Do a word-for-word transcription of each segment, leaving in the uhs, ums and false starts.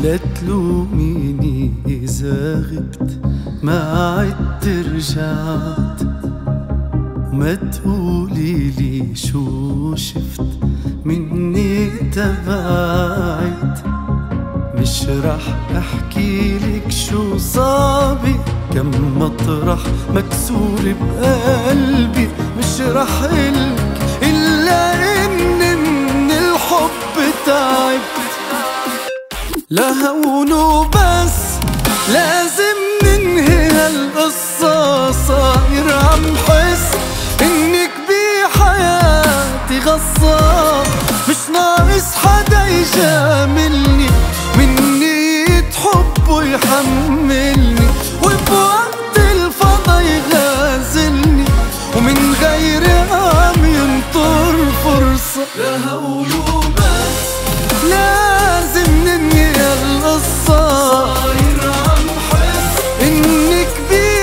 لا تلوميني إذا غبت ما عدت رجعت، وما تقوليلي شو شفت مني تبعت. مش رح احكيلك شو صابي، كم مطرح مكسور بقلبي. مش رح قلك إلا إني من الحب تعبت. لا هون وبس لازم ننهي هالقصة، صاير عم حس إنك بحياتي غصة. مش ناقص حدا يجاملني من نية حب ويحملني، وبوقت الفضا يغازلني ومن غيري عم ينطر فرصة. لا هون وبس لازم ننهي هالقصة، صاير عم حس إنك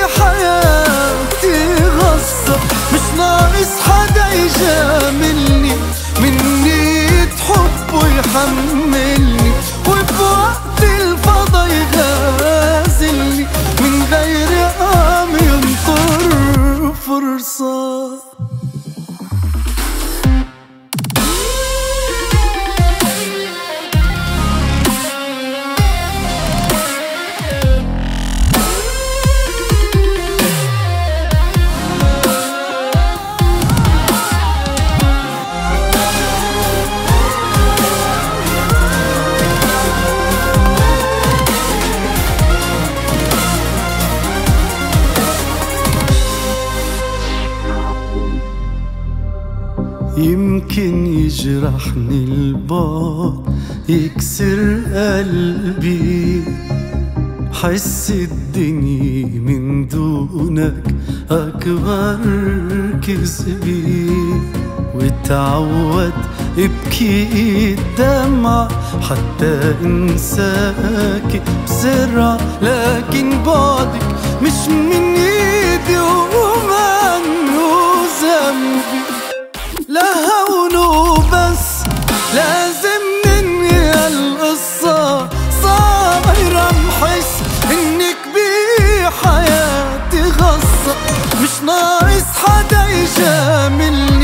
بحياتي غصة. مش ناقص حدا يجاملني من نية حب ويحملني، وبوقت الفضا يغازلني من غير عم ينطر فرصة. يمكن يجرحني البعد يكسر قلبي، حس الدنيا من دونك أكبر كذبي. وتعود ابكي الدمع حتى انساك بسرعة، لكن بعدك مش من ايدي ومنه ذنبي. لا هون وبس لازم ننهي هالقصة، صاير عم حس إنك بحياتي غصة. مش ناقص حدا يجاملني